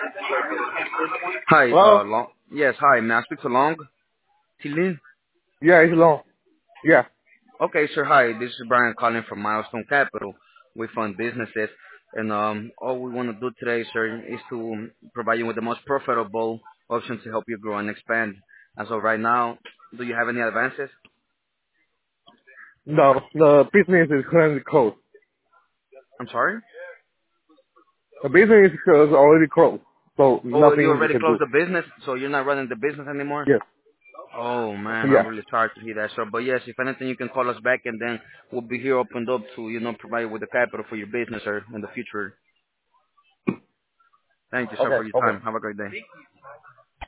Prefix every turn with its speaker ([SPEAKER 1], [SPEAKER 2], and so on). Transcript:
[SPEAKER 1] Hi,
[SPEAKER 2] Hello?
[SPEAKER 1] Long. Yes, hi. May I speak to Long? Tilin?
[SPEAKER 2] Yeah, it's long. Yeah.
[SPEAKER 1] Okay, sir. Hi. This is Brian calling from Milestone Capital. We fund businesses, and all we want to do today, sir, is to provide you with the most profitable option to help you grow and expand. As of right now, do you have any advances?
[SPEAKER 2] No, the business is currently closed.
[SPEAKER 1] I'm sorry.
[SPEAKER 2] The business is already closed, so
[SPEAKER 1] Oh, you
[SPEAKER 2] nothing we
[SPEAKER 1] already
[SPEAKER 2] can do.
[SPEAKER 1] closed the business, so you're not running the business anymore.
[SPEAKER 2] Yes.
[SPEAKER 1] Oh man, I'm
[SPEAKER 2] Yeah.
[SPEAKER 1] really sorry to hear that, sir. But yes, if anything, you can call us back, and then we'll be here opened up to provide you with the capital for your business, sir, in the future. Thank you, sir,
[SPEAKER 2] Okay.
[SPEAKER 1] for your
[SPEAKER 2] Okay.
[SPEAKER 1] time. Have a great day.